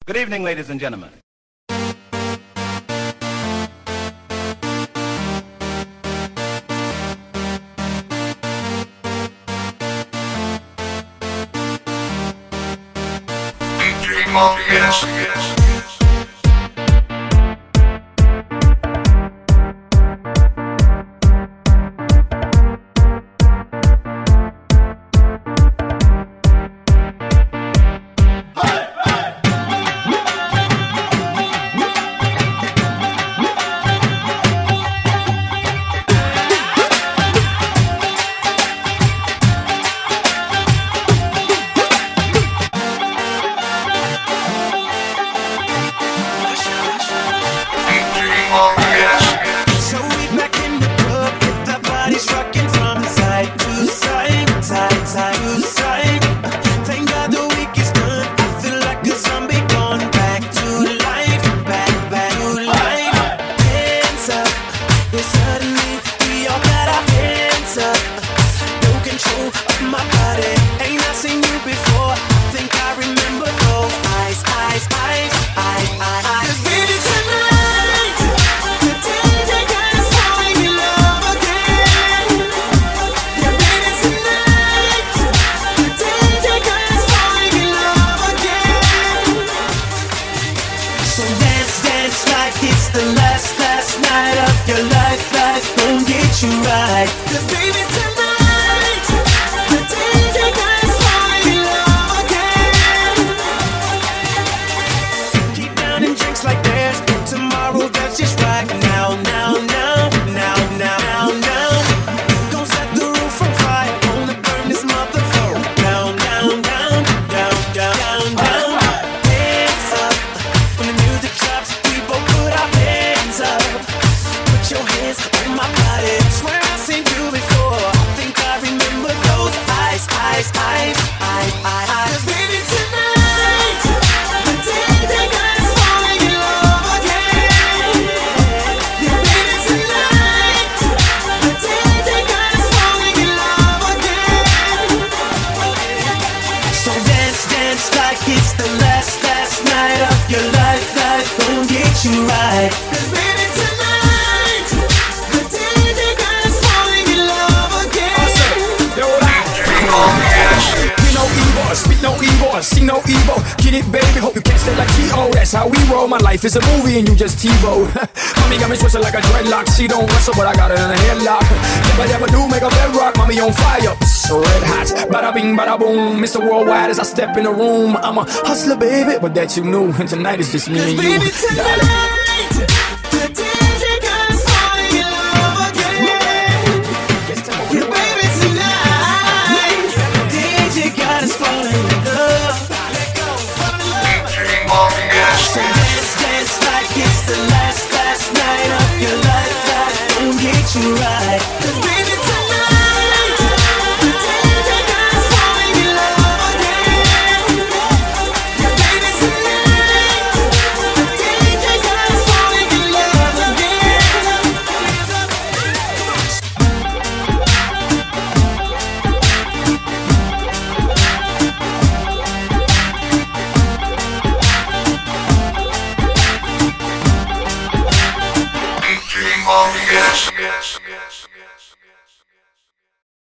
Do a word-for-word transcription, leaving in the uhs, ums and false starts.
Good evening, ladies and gentlemen. D J Monk, yes, yes. Life is a movie and you just TiVo. Mommy got me twisted like a dreadlock. She don't wrestle, but I got her in a headlock. Never, never do make a bedrock. Mommy on fire, so red hot. Bada bing, bada boom. Mister Worldwide as I step in the room. I'm a hustler, baby, but that you knew. And tonight is just me and you. Baby, tonight, the D J got us falling in love again. Yeah, baby, tonight, the D J got us falling in love. Let go, fall in love. D J Monk, yes. It's the last, last night of your life. That won't get you right.